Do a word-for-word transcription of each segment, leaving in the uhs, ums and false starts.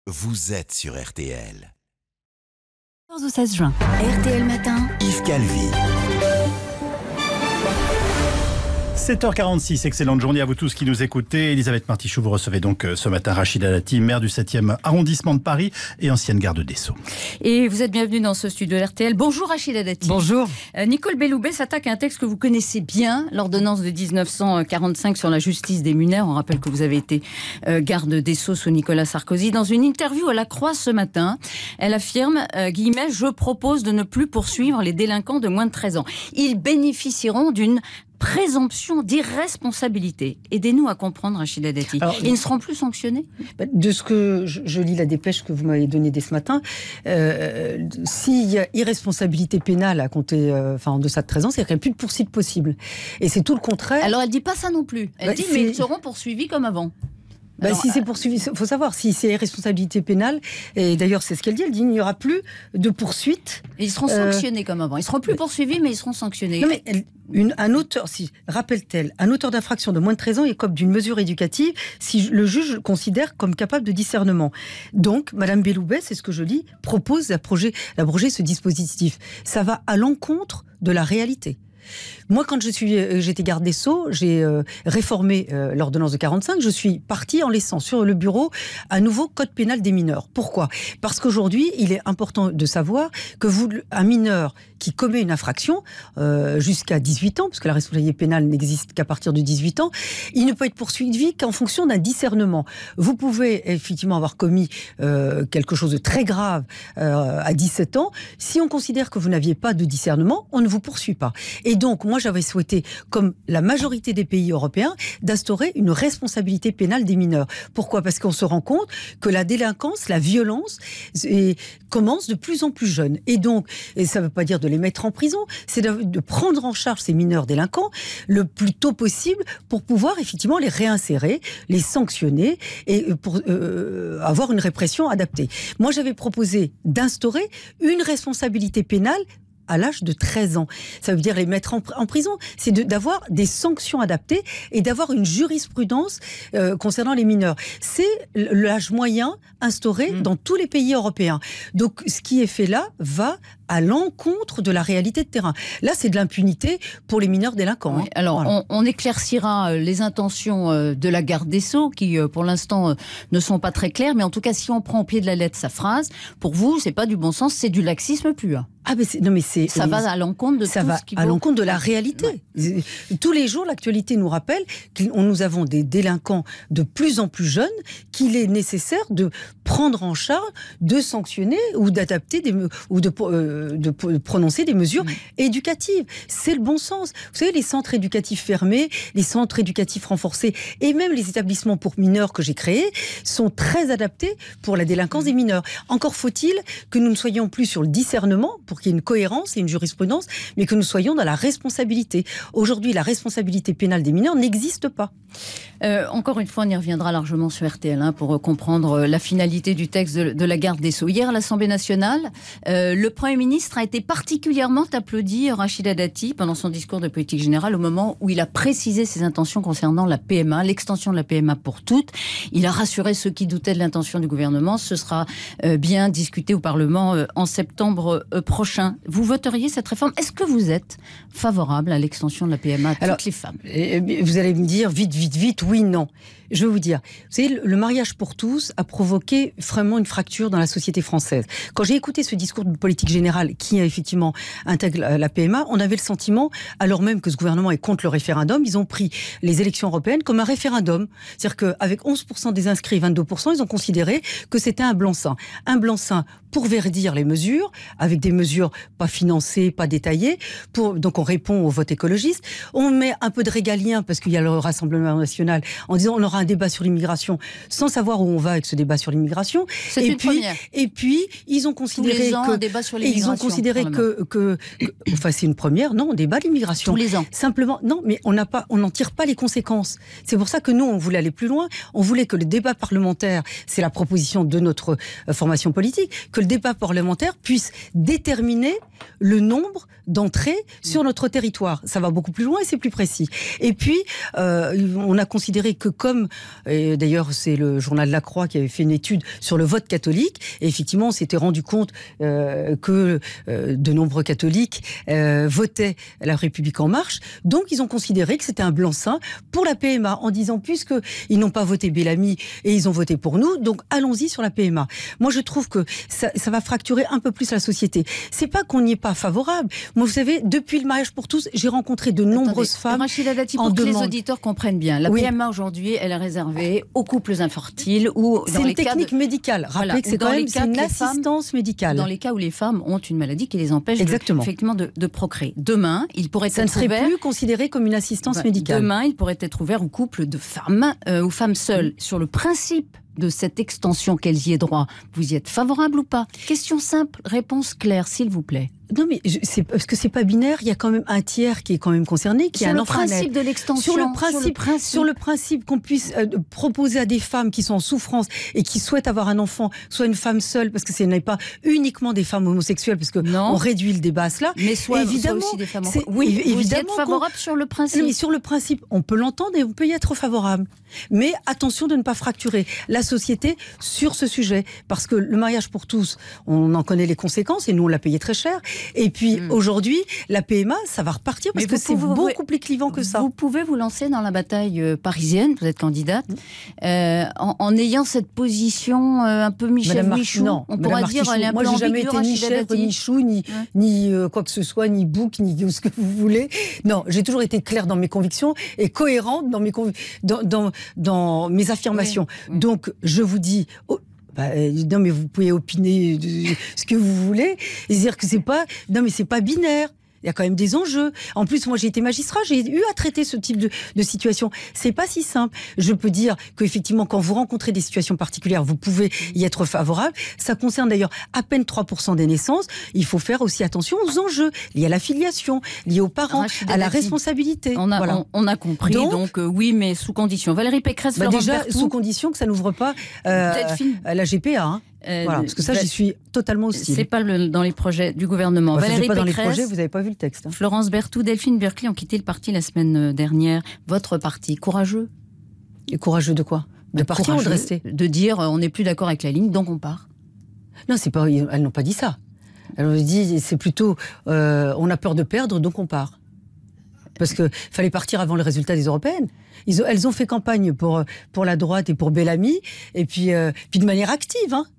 vous êtes sur R T L. quatorze au seize juin. R T L Matin. Yves Calvi. sept heures quarante-six, excellente journée à vous tous qui nous écoutez. Elisabeth Martichoux, vous recevez donc ce matin Rachida Dati, maire du septième arrondissement de Paris et ancienne garde des Sceaux. Et vous êtes bienvenue dans ce studio R T L. Bonjour Rachida Dati. Bonjour. Euh, Nicole Belloubet s'attaque à un texte que vous connaissez bien, l'ordonnance de dix-neuf cent quarante-cinq sur la justice des mineurs. On rappelle que vous avez été euh, garde des Sceaux sous Nicolas Sarkozy. Dans une interview à La Croix ce matin, elle affirme, euh, guillemets, « Je propose de ne plus poursuivre les délinquants de moins de treize ans. Ils bénéficieront d'une présomption d'irresponsabilité. » Aidez-nous à comprendre, Rachida Dati. Alors, ils ne seront plus sanctionnés ? De ce que je, je lis la dépêche que vous m'avez donnée dès ce matin, euh, s'il y a irresponsabilité pénale à compter, euh, enfin en deçà de treize ans, c'est qu'il n'y a plus de poursuite possible. Et c'est tout le contraire. Alors elle ne dit pas ça non plus. Elle bah, dit mais ils seront poursuivis comme avant. Ben, Alors, si c'est poursuivi, il faut savoir, si c'est responsabilité pénale, et d'ailleurs c'est ce qu'elle dit, elle dit il n'y aura plus de poursuite. Ils seront sanctionnés euh, comme avant. Ils ne seront plus poursuivis, mais ils seront sanctionnés. Non mais elle, une, un auteur, si, rappelle-t-elle, un auteur d'infraction de moins de treize ans écope d'une mesure éducative si le juge le considère comme capable de discernement. Donc, Madame Belloubet, c'est ce que je dis, propose d'abroger, d'abroger ce dispositif. Ça va à l'encontre de la réalité. Moi, quand je suis, j'étais garde des Sceaux, j'ai euh, réformé euh, l'ordonnance de quarante-cinq. Je suis partie en laissant sur le bureau un nouveau code pénal des mineurs. Pourquoi ? Parce qu'aujourd'hui, il est important de savoir que vous, un mineur qui commet une infraction euh, jusqu'à dix-huit ans, parce que la responsabilité pénale n'existe qu'à partir de dix-huit ans, il ne peut être poursuivi qu'en fonction d'un discernement. Vous pouvez effectivement avoir commis euh, quelque chose de très grave euh, à dix-sept ans. Si on considère que vous n'aviez pas de discernement, on ne vous poursuit pas. Et donc, moi, j'avais souhaité, comme la majorité des pays européens, d'instaurer une responsabilité pénale des mineurs. Pourquoi ? Parce qu'on se rend compte que la délinquance, la violence, et, commence de plus en plus jeune. Et donc, et ça ne veut pas dire de les mettre en prison, c'est de, de prendre en charge ces mineurs délinquants le plus tôt possible pour pouvoir effectivement les réinsérer, les sanctionner et pour euh, avoir une répression adaptée. Moi, j'avais proposé d'instaurer une responsabilité pénale à l'âge de treize ans. Ça veut dire les mettre en, en prison. C'est de, d'avoir des sanctions adaptées et d'avoir une jurisprudence euh, concernant les mineurs. C'est l'âge moyen instauré mmh. dans tous les pays européens. Donc, ce qui est fait là va à l'encontre de la réalité de terrain. Là, c'est de l'impunité pour les mineurs délinquants. Oui, hein. Alors, voilà. on, on éclaircira les intentions de la garde des Sceaux, qui, pour l'instant, ne sont pas très claires. Mais en tout cas, si on prend au pied de la lettre sa phrase, pour vous, c'est pas du bon sens, c'est du laxisme pur. Ah mais c'est, non mais c'est ça va à l'encontre de ça tout va ce qui à vaut... l'encontre de la réalité. Ouais. Tous les jours, l'actualité nous rappelle que nous avons des délinquants de plus en plus jeunes, qu'il est nécessaire de prendre en charge, de sanctionner ou d'adapter des ou de, euh, de prononcer des mesures mmh. éducatives. C'est le bon sens. Vous savez, les centres éducatifs fermés, les centres éducatifs renforcés et même les établissements pour mineurs que j'ai créés sont très adaptés pour la délinquance mmh. des mineurs. Encore faut-il que nous ne soyons plus sur le discernement pour qu'il y ait une cohérence et une jurisprudence, mais que nous soyons dans la responsabilité. Aujourd'hui, la responsabilité pénale des mineurs n'existe pas. Euh, encore une fois, on y reviendra largement sur R T L hein, pour comprendre la finalité du texte de, de la garde des Sceaux. Hier, à l'Assemblée nationale, euh, le Premier ministre a été particulièrement applaudi, Rachida Dati, pendant son discours de politique générale, au moment où il a précisé ses intentions concernant la P M A, l'extension de la P M A pour toutes. Il a rassuré ceux qui doutaient de l'intention du gouvernement. Ce sera euh, bien discuté au Parlement euh, en septembre euh, prochain. Vous voteriez cette réforme ? Est-ce que vous êtes favorable à l'extension de la P M A à Alors, toutes les femmes ? Vous allez me dire vite, vite, vite, oui, non. Je vais vous dire, vous savez, le mariage pour tous a provoqué vraiment une fracture dans la société française. Quand j'ai écouté ce discours de politique générale qui effectivement intègre la P M A, on avait le sentiment, alors même que ce gouvernement est contre le référendum, ils ont pris les élections européennes comme un référendum. C'est-à-dire qu'avec onze pour cent des inscrits et vingt-deux pour cent, ils ont considéré que c'était un blanc-seing. Un blanc-seing pour verdir les mesures, avec des mesures pas financées, pas détaillées. Pour, donc on répond au vote écologiste. On met un peu de régalien, parce qu'il y a le Rassemblement national, en disant on aura un débat sur l'immigration, sans savoir où on va avec ce débat sur l'immigration. C'est et une puis, première. Et puis, ils ont considéré Tous les ans, que... un débat sur ils l'immigration. ont considéré que, que, que... Enfin, c'est une première, non, on débat l'immigration. Tous les ans. Simplement, non, mais on n'a pas, on n'en tire pas les conséquences. C'est pour ça que nous, on voulait aller plus loin. On voulait que le débat parlementaire, c'est la proposition de notre euh, formation politique, que le débat parlementaire puisse déterminer le nombre d'entrées sur notre territoire. Ça va beaucoup plus loin et c'est plus précis. Et puis, euh, on a considéré que comme comme, et d'ailleurs c'est le journal La Croix qui avait fait une étude sur le vote catholique, et effectivement on s'était rendu compte euh, que euh, de nombreux catholiques euh, votaient La République En Marche, donc ils ont considéré que c'était un blanc-seing pour la P M A, en disant puisqu'ils n'ont pas voté Bellamy et ils ont voté pour nous, donc allons-y sur la P M A. Moi je trouve que ça, ça va fracturer un peu plus la société. C'est pas qu'on n'y est pas favorable. Moi vous savez, depuis le mariage pour tous, j'ai rencontré de nombreuses Attendez, femmes Rachida Dati, en pour que demande. les auditeurs comprennent bien, la Oui. P M A aujourd'hui, elle est réservée aux couples infertiles ou C'est dans une les cas technique de... médicale. Rappelez Voilà, que c'est dans quand les même cas c'est une que les femmes- assistance médicale. Dans les cas où les femmes ont une maladie qui les empêche Exactement. de, effectivement de, de procréer. Demain, il pourrait Ça ne être serait ouvert... plus considéré comme une assistance Ben, médicale. Demain, il pourrait être ouvert aux couples de femmes euh, aux femmes seules. Sur le principe de cette extension, qu'elles y aient droit, vous y êtes favorable ou pas? Question simple, réponse claire, s'il vous plaît. Non, mais je- c'est parce que c'est pas binaire. Il y a quand même un tiers qui est quand même concerné, qui Sur a un le enfant à naître. principe de l'extension, Sur le principe, sur le principe qu'on puisse euh, proposer à des femmes qui sont en souffrance et qui souhaitent avoir un enfant, soit une femme seule, parce que ce n'est pas uniquement des femmes homosexuelles, parce que Non. on réduit le débat à cela. Mais soit, évidemment, soit aussi des femmes. c'est- Oui, évi- vous y êtes évidemment favorable sur le principe. Non, mais sur le principe, on peut l'entendre et on peut y être favorable. Mais attention de ne pas fracturer la société sur ce sujet. Parce que le mariage pour tous, on en connaît les conséquences et nous, on l'a payé très cher. Et puis, Mm. aujourd'hui, la P M A, ça va repartir parce Mais que vous c'est pouvez- beaucoup plus clivant que ça. Vous pouvez vous lancer dans la bataille euh, parisienne, vous êtes candidate, Mmh. euh, en, en ayant cette position euh, un peu Michel Madame Mar- Michou. non, on Madame pourra Martichoux, dire elle est un moi, peu j'ai jamais ambiguë, été ni Rachida chèvre, Dati. ni chou, ni, Ouais. ni euh, quoi que ce soit, ni bouc, ni ce que vous voulez. Non, j'ai toujours été claire dans mes convictions et cohérente dans mes, conv- dans, dans, dans mes affirmations. Oui, oui. Donc, je vous dis... oh, bah, euh, non, mais vous pouvez opiner de ce que vous voulez et dire que c'est pas... Non, mais c'est pas binaire. Il y a quand même des enjeux. En plus, moi, j'ai été magistrat, j'ai eu à traiter ce type de, de situation. C'est pas si simple. Je peux dire qu'effectivement, quand vous rencontrez des situations particulières, vous pouvez y être favorable. Ça concerne d'ailleurs à peine trois pour cent des naissances. Il faut faire aussi attention aux enjeux liés à la filiation, liés aux parents, Rachida à la Dati, responsabilité. On a, Voilà. on, on a compris, donc, Donc, euh, oui, mais sous condition. Valérie Pécresse, Bah Florence déjà, Berthoud, sous condition que ça n'ouvre pas euh, Delphine- à la G P A. Hein. euh, Voilà, parce que ça, Va- j'y suis totalement hostile. c'est pas le- dans les projets du gouvernement. Enfin, c'est Valérie pas dans les Pécresse, projets, vous n'avez pas vu le texte. hein. Florence Berthoud, Delphine Berkley ont quitté le parti la semaine dernière. Votre parti, courageux Et courageux de quoi De partir ou de Courageux rester De dire euh, on n'est plus d'accord avec la ligne, donc on part. Non, c'est pas. Elles n'ont pas dit ça. Elles ont dit c'est plutôt euh, on a peur de perdre, donc on part. Parce que fallait partir avant le résultat des européennes. Ils ont, elles ont fait campagne pour pour la droite et pour Bellamy, et puis euh, puis de manière active. Hein.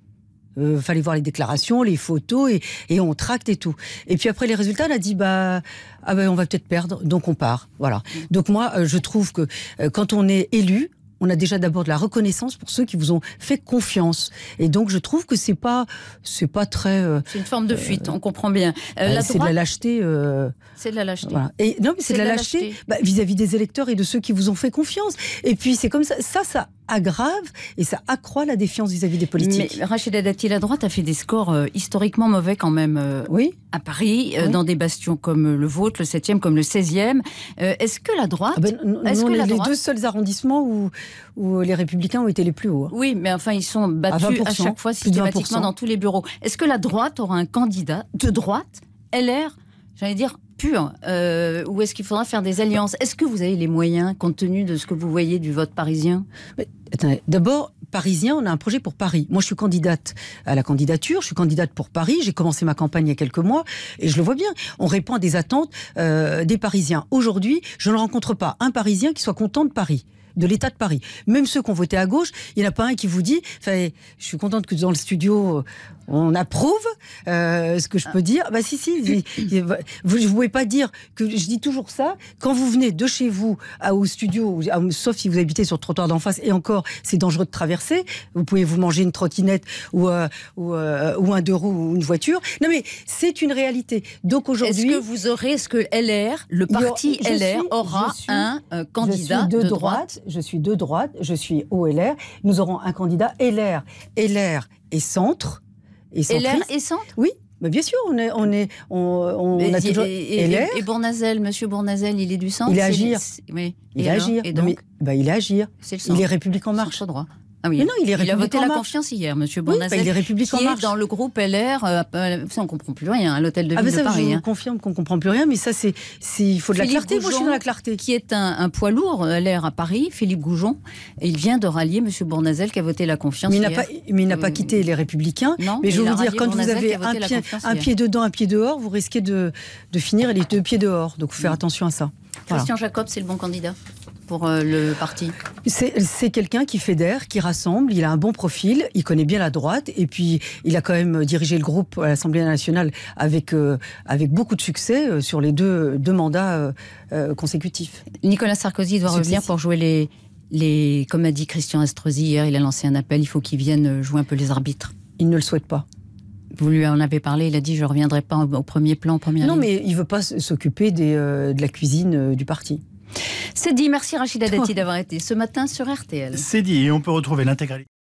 Euh, fallait voir les déclarations, les photos, et, et on tracte et tout. Et puis après les résultats, on a dit bah ah ben on va peut-être perdre, donc on part. Voilà. Donc moi, euh, je trouve que euh, quand on est élu, on a déjà d'abord de la reconnaissance pour ceux qui vous ont fait confiance. Et donc je trouve que c'est pas c'est pas très euh, C'est une forme de fuite, on comprend bien. Euh, euh, la c'est de la droite, lâcheté. euh, c'est de la lâcheté. voilà. Et non, mais c'est de la lâcheté, bah, vis-à-vis des électeurs et de ceux qui vous ont fait confiance. Et puis c'est comme ça, ça, ça aggrave et ça accroît la défiance vis-à-vis des politiques. Mais Rachida Dati, la droite a fait des scores euh, historiquement mauvais quand même euh, Oui. à Paris, euh, Oui. dans des bastions comme le vôtre, le septième, comme le seizième. Euh, Est-ce que la droite... Ah ben, nous, Est-ce on que est la les droite- deux seuls arrondissements où, où les Républicains ont été les plus hauts. hein. Oui, mais enfin, ils sont battus vingt à, pour cent, chaque fois plus de vingt pour systématiquement cent. dans tous les bureaux. Est-ce que la droite aura un candidat de droite, L R, j'allais dire pur, euh, ou est-ce qu'il faudra faire des alliances? Est-ce que vous avez les moyens, compte tenu de ce que vous voyez du vote parisien? Mais, attendez, d'abord, parisien, on a un projet pour Paris. Moi, je suis candidate à la candidature, je suis candidate pour Paris, j'ai commencé ma campagne il y a quelques mois, et je le vois bien, on répond à des attentes euh, des Parisiens. Aujourd'hui, je ne rencontre pas un Parisien qui soit content de Paris, de l'état de Paris. Même ceux qui ont voté à gauche, il n'y en a pas un qui vous dit, enfin, je suis contente que dans le studio, on approuve euh, ce que je peux dire. Bah si, si, vous ne pouvez pas dire que, je dis toujours ça, quand vous venez de chez vous à, au studio, à, sauf si vous habitez sur le trottoir d'en face, et encore, c'est dangereux de traverser, vous pouvez vous manger une trottinette ou, euh, ou, euh, ou un deux roues ou une voiture. Non mais, c'est une réalité. Donc aujourd'hui... Est-ce que vous aurez, est-ce que L R, le parti je L R, suis- aura je suis- un euh, candidat je suis de, droite, Je suis de droite, je suis au L R. Nous aurons un candidat L R. L R et centre. Et L R centriste. et centre? Oui, mais bien sûr, on, est, on, est, on, on Et, a toujours... et, et, L R, et Bournazel, monsieur Bournazel, il est du centre? Il est c'est- Agir. c'est- Oui. il Et est alors Agir. Et Non, donc, mais, bah, il est Agir. c'est le Il centre. est République En Marche. Centre droit. Ah oui. Mais non, il est il a voté Républicain en la marche. confiance hier, Monsieur Oui, Bournazel, bah, il est Républicain qui en marche. est dans le groupe L R. Euh, euh, ça, on ne comprend plus rien à l'hôtel de Ah ville ben ça, de Paris. je vous hein. confirme qu'on ne comprend plus rien, mais ça, c'est, c'est, il faut de la Philippe clarté. Moi, je suis Goujon, dans la clarté. Qui est un, un poids lourd, L R à Paris, Philippe Goujon. Et il vient de rallier Monsieur Bournazel qui a voté la confiance Mais il n'a hier. pas, mais il n'a pas Euh, quitté les Républicains. non, mais je il veux a vous dire, rallié quand vous Bournazel avez qui a voté un la pied, confiance un hier. pied dedans, un pied dehors, vous risquez de, de finir les deux pieds dehors. Donc, il faut faire attention à ça. Voilà. Christian Jacob, c'est le bon candidat pour euh, le parti. C'est, c'est quelqu'un qui fédère, qui rassemble, il a un bon profil, il connaît bien la droite, et puis il a quand même dirigé le groupe à l'Assemblée nationale avec, euh, avec beaucoup de succès euh, sur les deux, deux mandats euh, euh, consécutifs. Nicolas Sarkozy doit revenir Successif. pour jouer les, les... Comme a dit Christian Estrosi hier, il a lancé un appel, il faut qu'il vienne jouer un peu les arbitres. Il ne le souhaite pas. Vous lui en avez parlé, il a dit je ne reviendrai pas au, au premier plan, en première Non, ligne. mais il ne veut pas s'occuper des, euh, de la cuisine euh, du parti. C'est dit, merci Rachida Dati d'avoir été ce matin sur R T L. C'est dit, et on peut retrouver l'intégralité.